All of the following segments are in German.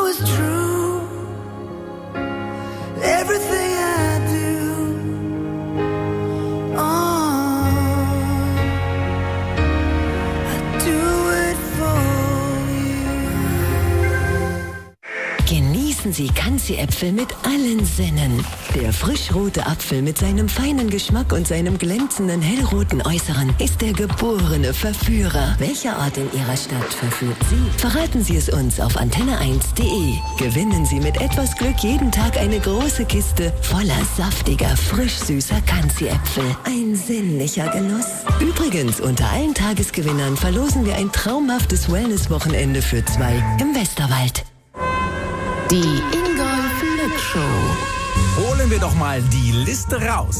was true. Everything I do, I do it for you. Genießen Sie Kanzi-Äpfel mit allen Sinnen. Der frischrote Apfel mit seinem feinen Geschmack und seinem glänzenden hellroten Äußeren ist der geborene Verführer. Welcher Ort in Ihrer Stadt verführt Sie? Verraten Sie es uns auf antenne1.de. Gewinnen Sie mit etwas Glück jeden Tag eine große Kiste voller saftiger, frisch-süßer Kanzi-Äpfel. Ein sinnlicher Genuss. Übrigens, unter allen Tagesgewinnern verlosen wir ein traumhaftes Wellness-Wochenende für 2 im Westerwald. Die Ingolf Lück Show. Holen wir doch mal die Liste raus.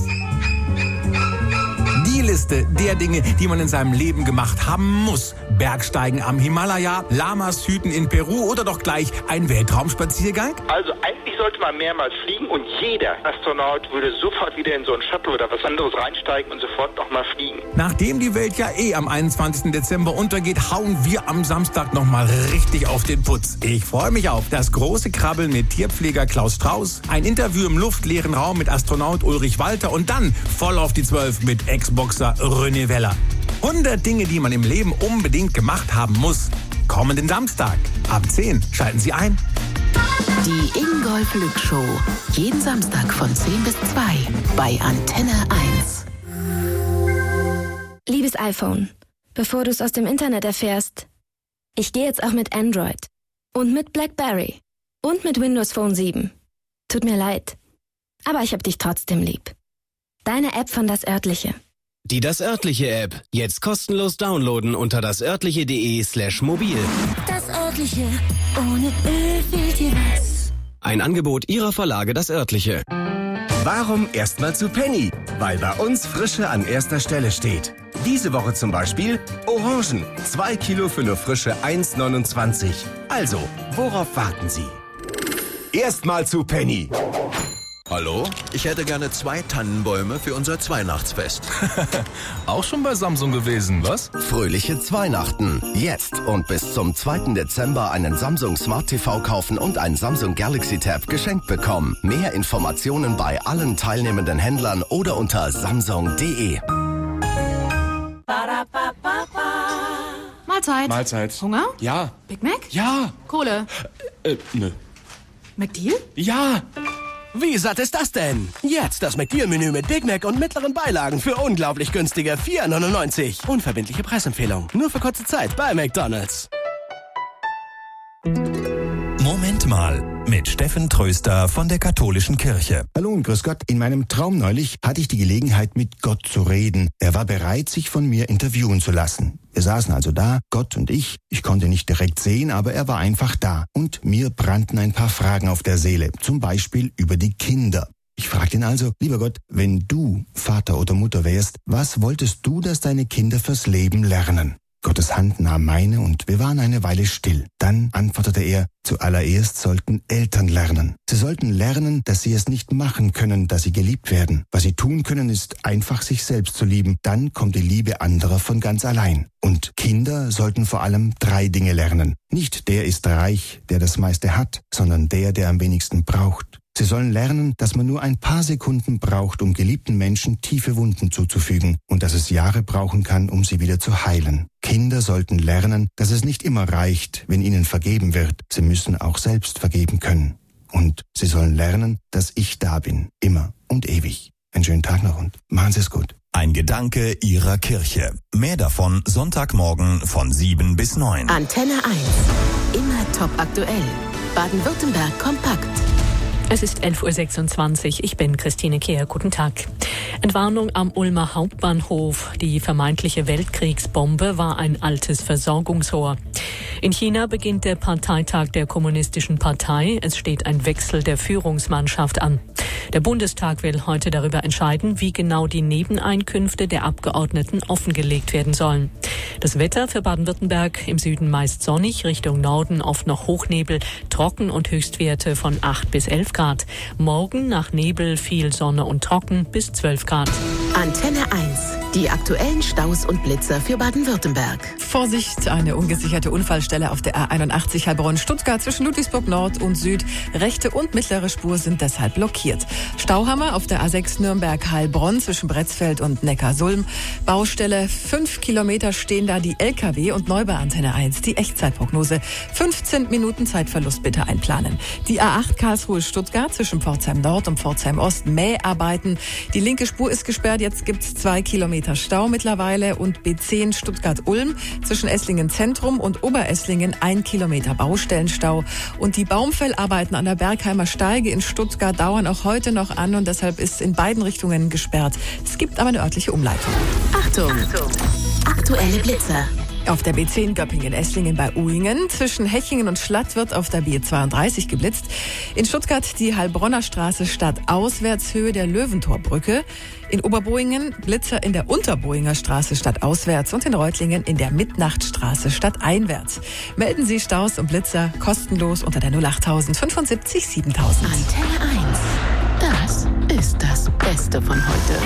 Die Liste der Dinge, die man in seinem Leben gemacht haben muss. Bergsteigen am Himalaya, Lamas hüten in Peru oder doch gleich ein Weltraumspaziergang? Also eigentlich sollte man mehrmals fliegen und jeder Astronaut würde sofort wieder in so einen Shuttle oder was anderes reinsteigen und sofort nochmal fliegen. Nachdem die Welt ja am 21. Dezember untergeht, hauen wir am Samstag nochmal richtig auf den Putz. Ich freue mich auf das große Krabbeln mit Tierpfleger Klaus Strauß, ein Interview im luftleeren Raum mit Astronaut Ulrich Walter und dann voll auf die 12 mit Ex-Boxer René Weller. 100 Dinge, die man im Leben unbedingt gemacht haben muss. Kommenden Samstag ab 10 schalten Sie ein. Die Ingolf Lück Show. Jeden Samstag von 10 bis 2 bei Antenne 1. Liebes iPhone, bevor du es aus dem Internet erfährst, ich gehe jetzt auch mit Android und mit BlackBerry und mit Windows Phone 7. Tut mir leid, aber ich hab dich trotzdem lieb. Deine App von Das Örtliche. Die Das Örtliche App. Jetzt kostenlos downloaden unter dasörtliche.de/mobil. Das Örtliche. Ohne Öl fehlt dir was. Ein Angebot Ihrer Verlage Das Örtliche. Warum erstmal zu Penny? Weil bei uns Frische an erster Stelle steht. Diese Woche zum Beispiel Orangen. 2 Kilo für nur frische 1,29. Also, worauf warten Sie? Erstmal zu Penny. Hallo? Ich hätte gerne 2 Tannenbäume für unser Zweihnachtsfest. Auch schon bei Samsung gewesen, was? Fröhliche Zweinachten. Jetzt und bis zum 2. Dezember einen Samsung Smart TV kaufen und ein Samsung Galaxy Tab geschenkt bekommen. Mehr Informationen bei allen teilnehmenden Händlern oder unter samsung.de. Mahlzeit. Mahlzeit. Hunger? Ja. Big Mac? Ja. Kohle? Nö. McDeal? Ja. Wie satt ist das denn? Jetzt das McDeal-Menü mit Big Mac und mittleren Beilagen für unglaublich günstige 4,99. Unverbindliche Preisempfehlung. Nur für kurze Zeit bei McDonald's. Moment mal mit Steffen Tröster von der Katholischen Kirche. Hallo und grüß Gott. In meinem Traum neulich hatte ich die Gelegenheit, mit Gott zu reden. Er war bereit, sich von mir interviewen zu lassen. Wir saßen also da, Gott und ich. Ich konnte nicht direkt sehen, aber er war einfach da. Und mir brannten ein paar Fragen auf der Seele. Zum Beispiel über die Kinder. Ich fragte ihn also, lieber Gott, wenn du Vater oder Mutter wärst, was wolltest du, dass deine Kinder fürs Leben lernen? Gottes Hand nahm meine und wir waren eine Weile still. Dann antwortete er, zuallererst sollten Eltern lernen. Sie sollten lernen, dass sie es nicht machen können, dass sie geliebt werden. Was sie tun können, ist einfach sich selbst zu lieben. Dann kommt die Liebe anderer von ganz allein. Und Kinder sollten vor allem 3 Dinge lernen. Nicht der ist reich, der das meiste hat, sondern der am wenigsten braucht. Sie sollen lernen, dass man nur ein paar Sekunden braucht, um geliebten Menschen tiefe Wunden zuzufügen und dass es Jahre brauchen kann, um sie wieder zu heilen. Kinder sollten lernen, dass es nicht immer reicht, wenn ihnen vergeben wird. Sie müssen auch selbst vergeben können. Und sie sollen lernen, dass ich da bin, immer und ewig. Einen schönen Tag noch und machen Sie es gut. Ein Gedanke Ihrer Kirche. Mehr davon Sonntagmorgen von 7 bis 9. Antenne 1. Immer top aktuell. Baden-Württemberg kompakt. Es ist 11.26 Uhr. Ich bin Christine Kehr. Guten Tag. Entwarnung am Ulmer Hauptbahnhof. Die vermeintliche Weltkriegsbombe war ein altes Versorgungsrohr. In China beginnt der Parteitag der Kommunistischen Partei. Es steht ein Wechsel der Führungsmannschaft an. Der Bundestag will heute darüber entscheiden, wie genau die Nebeneinkünfte der Abgeordneten offengelegt werden sollen. Das Wetter für Baden-Württemberg: im Süden meist sonnig, Richtung Norden oft noch Hochnebel, trocken und Höchstwerte von 8 bis 11 Grad. Morgen nach Nebel viel Sonne und trocken bis 12 Grad. Antenne 1. Die aktuellen Staus und Blitzer für Baden-Württemberg. Vorsicht, eine ungesicherte Unfallstelle auf der A81 Heilbronn-Stuttgart zwischen Ludwigsburg Nord und Süd. Rechte und mittlere Spur sind deshalb blockiert. Stauhammer auf der A6 Nürnberg-Heilbronn zwischen Bretzfeld und Neckarsulm. Baustelle, 5 Kilometer stehen da die LKW und neu bei Antenne 1. Die Echtzeitprognose. 15 Minuten Zeitverlust bitte einplanen. Die A8 Karlsruhe-Stuttgart zwischen Pforzheim Nord und Pforzheim Ost. Mäharbeiten. Die linke Spur ist gesperrt. Jetzt gibt's 2 Kilometer Stau mittlerweile und B10 Stuttgart-Ulm zwischen Esslingen Zentrum und Oberesslingen 1 Kilometer Baustellenstau. Und die Baumfellarbeiten an der Bergheimer Steige in Stuttgart dauern auch heute noch an und deshalb ist in beiden Richtungen gesperrt. Es gibt aber eine örtliche Umleitung. Achtung! Aktuelle Blitzer. Auf der B10 Göppingen-Esslingen bei Uhingen. Zwischen Hechingen und Schlatt wird auf der B32 geblitzt. In Stuttgart die Heilbronner Straße stadtauswärts Höhe der Löwentorbrücke. In Oberboingen Blitzer in der Unterboinger Straße stadtauswärts und in Reutlingen in der Mitnachtstraße stadteinwärts. Melden Sie Staus und Blitzer kostenlos unter der 08000 75 7000. Antenne 1. Das ist das Beste von heute.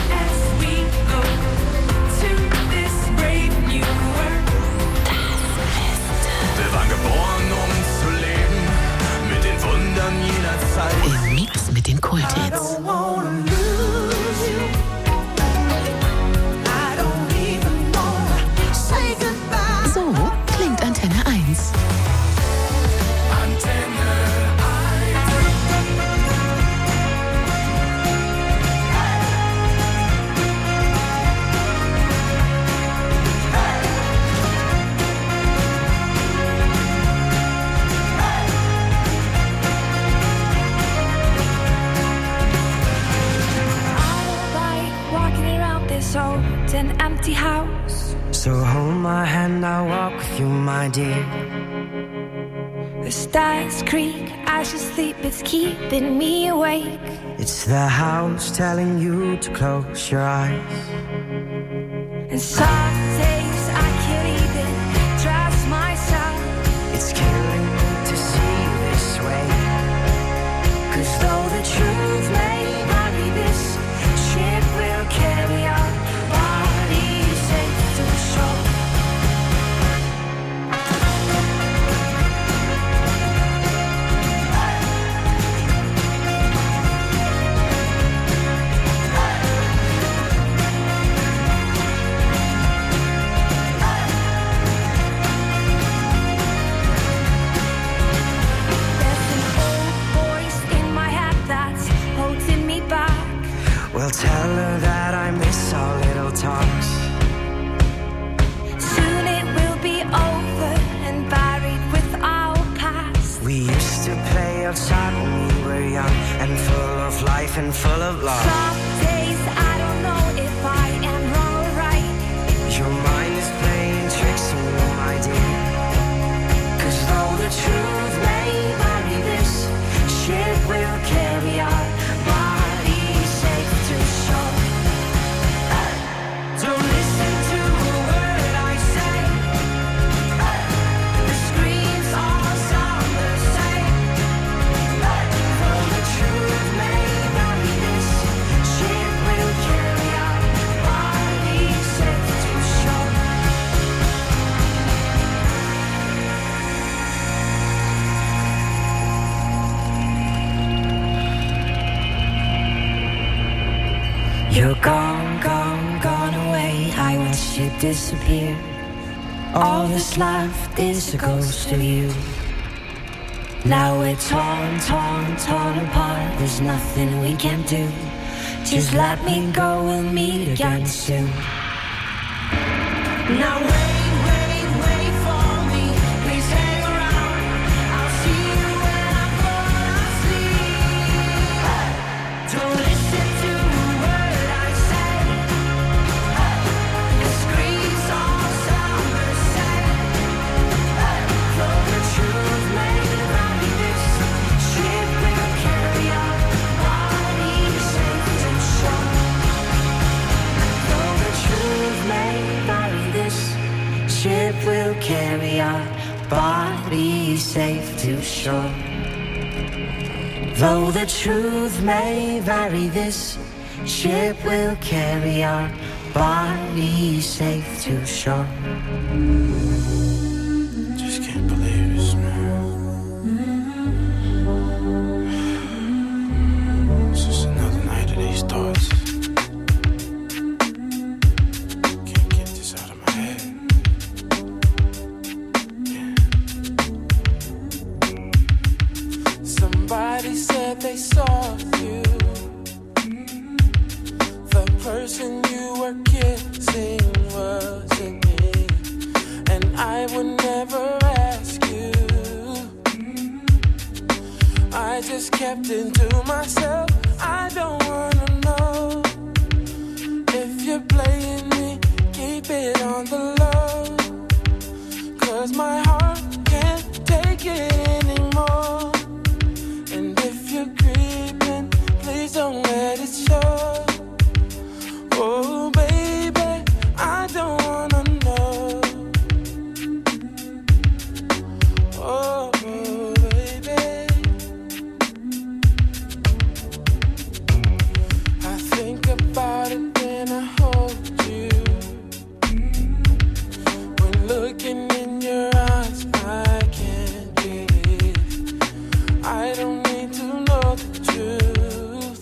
Im Mix mit den Kulthits. So klingt Antenne 1. An empty house. So hold my hand, I'll walk with you, my dear. The stars creak as you sleep, it's keeping me awake. It's the house telling you to close your eyes. And some days I can't even trust myself. It's killing me to see you this way. 'Cause though the truth may vary, this ship will carry on. Well, tell her that I miss our little talks. Soon it will be over and buried with our past. We used to play outside when we were young and full of life and full of love. Some days I don't know if I am wrong or right. Your mind is playing tricks on you, my dear. 'Cause though the truth may vary, this ship will carry on. You're gone, gone, gone away. I watched you disappear. All that's left is a ghost of you. Now we're torn, torn, torn apart. There's nothing we can do. Just let me go, we'll meet again soon. Now wait for me. Please hang around. I'll see you when I fall asleep. Don't listen to a word I say. The screams all sound the same. Though the truth may vary, this ship will carry on. Body safe to shore. Though the truth may vary, this ship will carry our body safe to shore. Though the truth may vary, this ship will carry our body safe to shore. Just can't believe this, man. It's just another night of these thoughts. Can't get this out of my head. Somebody said they saw you. The person you were kissing wasn't me, and I would never ask you. I just kept it to myself. I don't wanna know if you're playing me. Keep it on the low, 'cause my heart can't take it anymore. And if you're creeping, please don't let it show. Oh, baby, I don't wanna know. Oh, baby, I think about it when I hold you. When looking in your eyes, I can't breathe. I don't need to know the truth.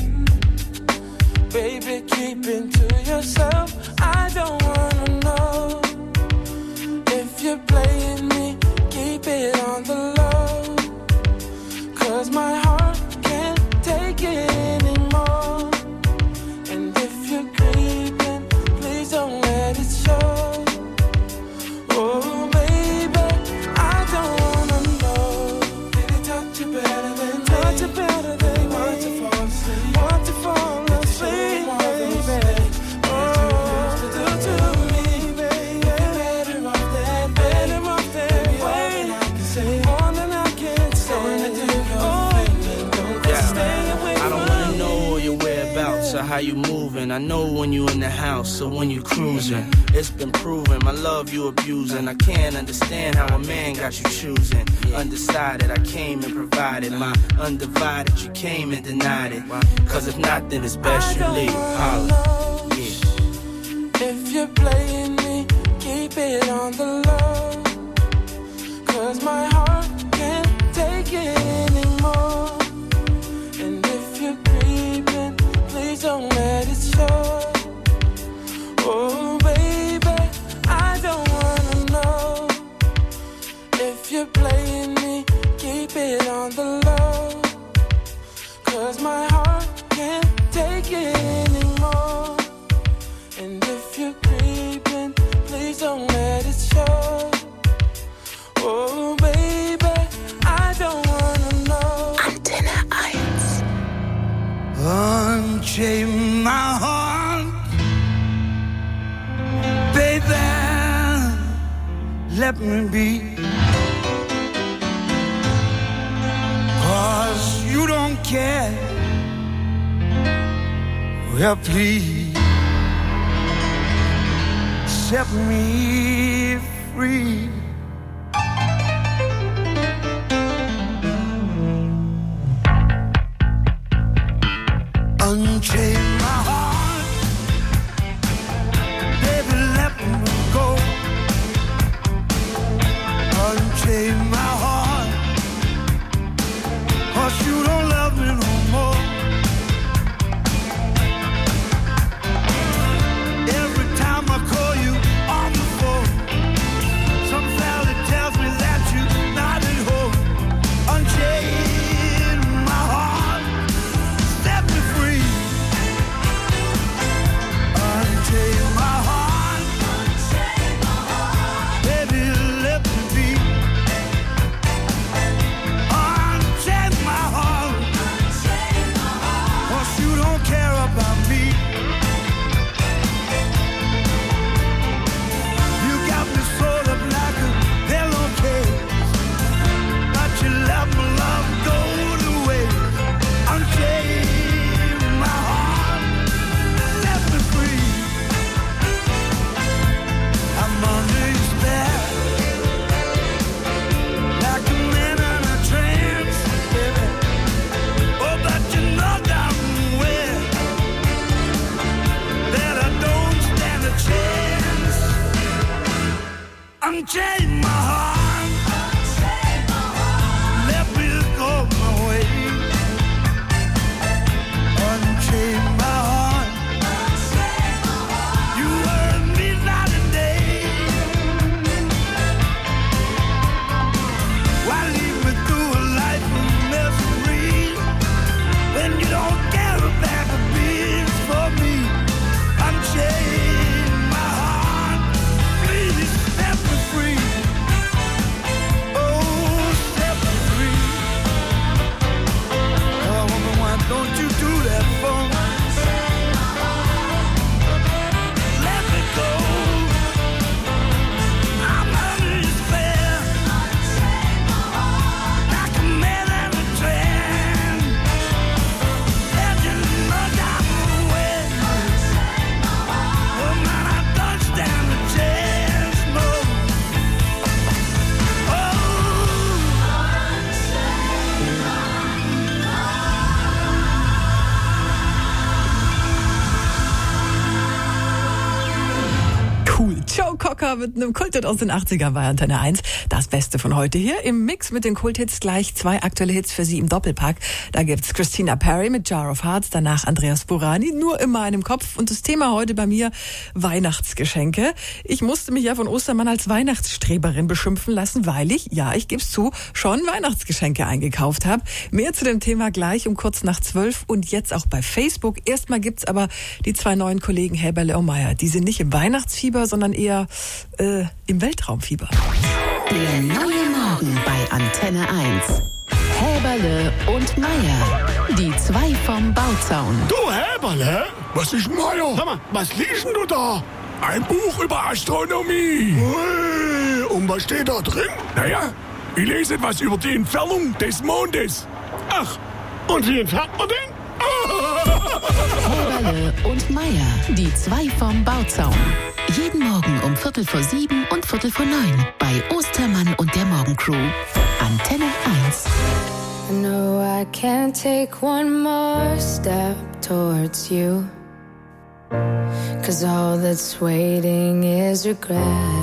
Baby, keep it to yourself. I don't wanna know if you're playing me. Keep it on the low, 'cause my heart can't take it anymore. And if you're creeping, please don't let it show. Oh, baby, I don't wanna know. Did he touch you better than me? Touch you better than me? Want to fall asleep? Want to fall asleep, baby? Oh, do to me, baby. Better off that way. More than I can say. Oh, don't stay away I don't from wanna know all your whereabouts or how you moving. I know when you in the house or when you cruising. It's been proven, my love you abusing. I can't understand how a man got you choosing. Undecided, I came and provided my undivided. You came and denied it. 'Cause if not, then it's best you leave. Holla. If you're playing me, keep it on the low, 'cause my heart can't take it anymore. And if you're creeping, please don't let it show. Oh, baby, I don't wanna know if you're playing me. Keep it on the low, 'cause my heart can't take it anymore. And if you're creeping, please don't let it show. Oh, baby, I don't wanna know. Antenne 1. Unchain my heart, baby, let me be. 'Cause you don't care. Well, please set me free. Unchain my heart, baby, let me go. Unchain my heart, 'cause you don't love me no more. Every time I call you on the phone, some fella Unchain my heart. Let me go my way. Unchain my heart. You hurt me night and day. Why lead me through a life of misery when you don't care a bag of beans for me? Unchain my heart. Please set me free. Oh, set me free. Oh, woman, why don't you do that for me? Let me go. I'm under your spell. Like a man in a trance. Legend of diamond wind. Oh man, I don't stand a chance, no. Cool. Joe Cocker mit einem Kulthit aus den 80ern bei Antenne 1. Das Beste von heute hier im Mix mit den Kulthits. Gleich 2 aktuelle Hits für Sie im Doppelpack. Da gibt's Christina Perri mit Jar of Hearts, danach Andreas Burani, nur in meinem Kopf. Und das Thema heute bei mir, Weihnachtsgeschenke. Ich musste mich ja von Ostermann als Weihnachtsstreberin beschimpfen lassen, weil ich, ja, ich geb's zu, schon Weihnachtsgeschenke eingekauft habe. Mehr zu dem Thema gleich um kurz nach 12 und jetzt auch bei Facebook. Erstmal gibt's aber die 2 neuen Kollegen Häberle und Meier. Die sind nicht im Weihnachtsfieber, sondern eher im Weltraumfieber. Der neue Morgen bei Antenne 1. Häberle und Meier. Die 2 vom Bauzaun. Du Häberle, was ist Meier? Sag mal, was liest denn du da? Ein Buch über Astronomie. Ui, und was steht da drin? Naja, ich lese etwas über die Entfernung des Mondes. Ach, und wie entfernt man den? Häberle und Meier. Die 2 vom Bauzaun. Jeden Morgen um 7:15 und 8:45 bei Ostermann und der Morgencrew. Antenne 1. I know I can't take one more step towards you, 'cause all that's waiting is regret.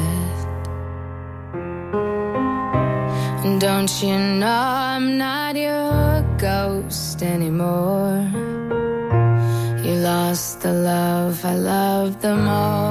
And don't you know I'm not your ghost anymore? You lost the love I loved the most.